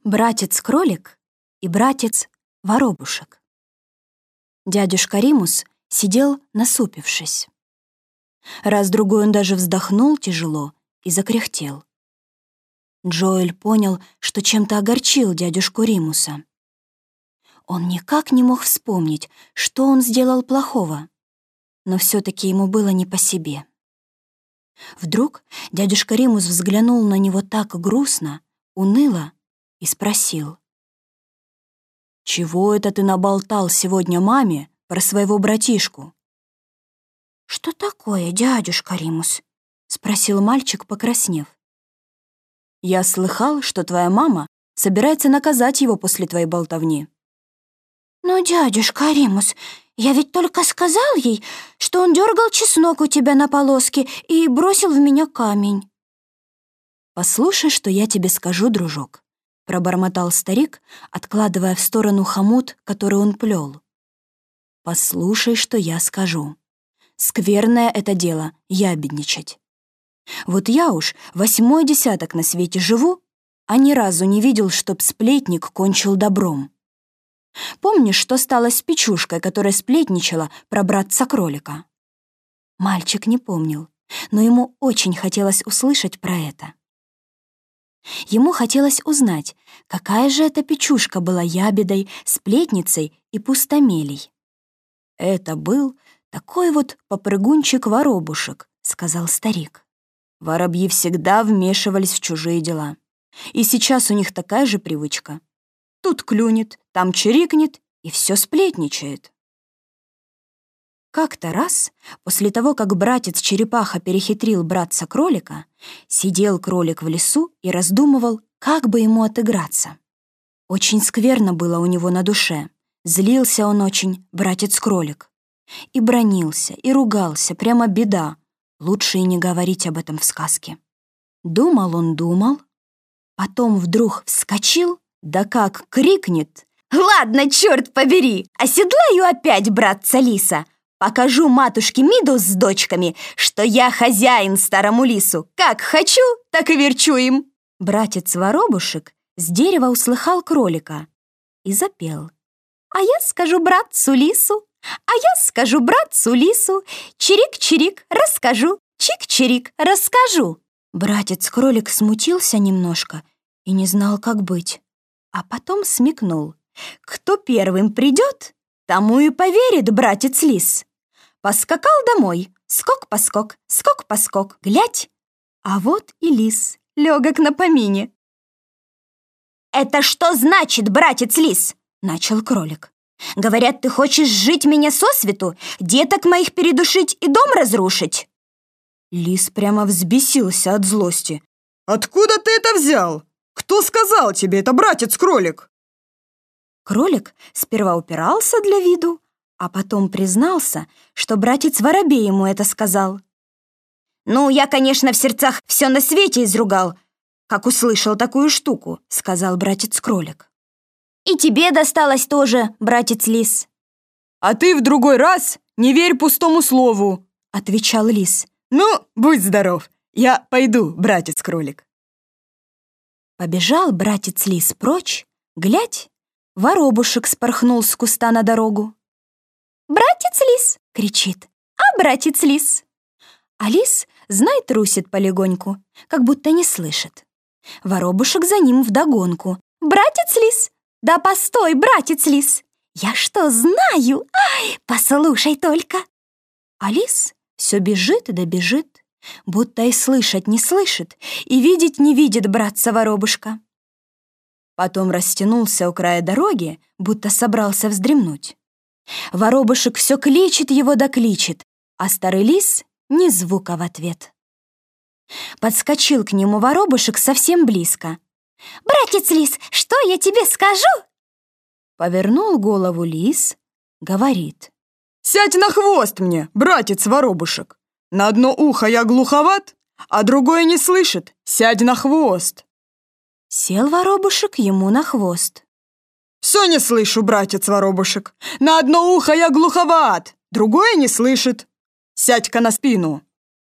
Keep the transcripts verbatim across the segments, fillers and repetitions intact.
Братец-кролик и братец-воробушек. Дядюшка Римус сидел, насупившись. Раз-другой он даже вздохнул тяжело и закряхтел. Джоэль понял, что чем-то огорчил дядюшку Римуса. Он никак не мог вспомнить, что он сделал плохого, но все-таки ему было не по себе. Вдруг дядюшка Римус взглянул на него так грустно, уныло и спросил: «Чего это ты наболтал сегодня маме про своего братишку?» «Что такое, дядюшка Римус?» — спросил мальчик, покраснев. «Я слыхал, что твоя мама собирается наказать его после твоей болтовни». «Но, дядюшка Римус, я ведь только сказал ей, что он дергал чеснок у тебя на полоске и бросил в меня камень». «Послушай, что я тебе скажу, дружок», — пробормотал старик, откладывая в сторону хомут, который он плел. «Послушай, что я скажу. Скверное это дело — ябедничать. Вот я уж восьмой десяток на свете живу, а ни разу не видел, чтоб сплетник кончил добром. Помнишь, что стало с Печушкой, которая сплетничала про братца-кролика?» Мальчик не помнил, но ему очень хотелось услышать про это. Ему хотелось узнать, какая же эта Печушка была ябедой, сплетницей и пустомелей. «Это был такой вот попрыгунчик-воробушек», — сказал старик. «Воробьи всегда вмешивались в чужие дела. И сейчас у них такая же привычка. Тут клюнет, там чирикнет и все сплетничает». Как-то раз, после того, как братец-черепаха перехитрил братца-кролика, сидел кролик в лесу и раздумывал, как бы ему отыграться. Очень скверно было у него на душе. Злился он очень, братец-кролик. И бранился, и ругался, прямо беда. Лучше и не говорить об этом в сказке. Думал он, думал, потом вдруг вскочил, да как крикнет: «Ладно, черт побери, оседлаю опять братца-лиса! Покажу матушке Мидус с дочками, что я хозяин старому лису. Как хочу, так и верчу им». Братец-воробушек с дерева услыхал кролика и запел: «А я скажу братцу-лису, а я скажу братцу-лису, чирик-чирик, расскажу, чик-чирик, расскажу». Братец-кролик смутился немножко и не знал, как быть, а потом смекнул: кто первым придет, тому и поверит братец-лис. Поскакал домой, скок-поскок, скок-поскок, глядь, а вот и лис, легок на помине. «Это что значит, братец-лис?» — начал кролик. «Говорят, ты хочешь жить меня сосвету, деток моих передушить и дом разрушить?» Лис прямо взбесился от злости. «Откуда ты это взял? Кто сказал тебе это, братец-кролик?» Кролик сперва упирался для виду, а потом признался, что братец-воробей ему это сказал. «Ну, я, конечно, в сердцах все на свете изругал, как услышал такую штуку», — сказал братец-кролик. «И тебе досталось тоже, братец-лис». «А ты в другой раз не верь пустому слову», — отвечал лис. «Ну, будь здоров, я пойду, братец-кролик». Побежал братец-лис прочь, глядь, воробушек спорхнул с куста на дорогу. «Братец-лис!» — кричит. «А братец-лис!» А лис, знай, трусит полегоньку, как будто не слышит. Воробушек за ним вдогонку. «Братец-лис! Да постой, братец-лис! Я что знаю? Ай, послушай только!» А лис все бежит да бежит, будто и слышать не слышит, и видеть не видит братца-воробушка. Потом растянулся у края дороги, будто собрался вздремнуть. Воробушек все кличет его да кличет, а старый лис ни звука в ответ. Подскочил к нему воробушек совсем близко. «Братец-лис, что я тебе скажу?» Повернул голову лис, говорит: «Сядь на хвост мне, братец-воробушек. На одно ухо я глуховат, а другое не слышит. Сядь на хвост». Сел воробушек ему на хвост. «Все не слышу, братец-воробушек. На одно ухо я глуховат, другое не слышит. Сядь-ка на спину».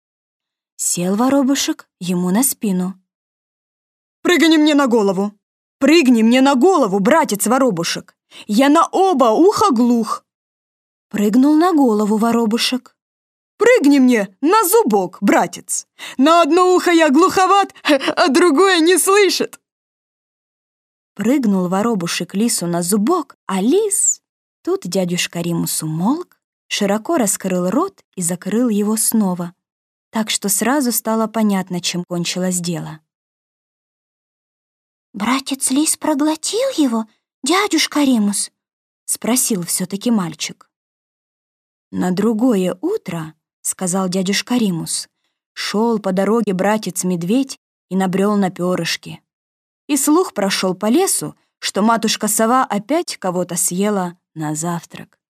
Сел воробушек ему на спину. «Прыгни мне на голову». Прыгни мне на голову, братец-воробушек. Я на оба уха глух. Прыгнул на голову воробушек. Прыгни мне на зубок, братец. На одно ухо я глуховат, а другое не слышит. Прыгнул воробушек лису на зубок, а лис... Тут дядюшка Римус умолк, широко раскрыл рот и закрыл его снова, так что сразу стало понятно, чем кончилось дело. «Братец Лис проглотил его, дядюшка Римус?» — спросил все-таки мальчик. «На другое утро, — сказал дядюшка Римус, — шел по дороге братец-медведь и набрел на перышки. И слух прошел по лесу, что матушка-сова опять кого-то съела на завтрак.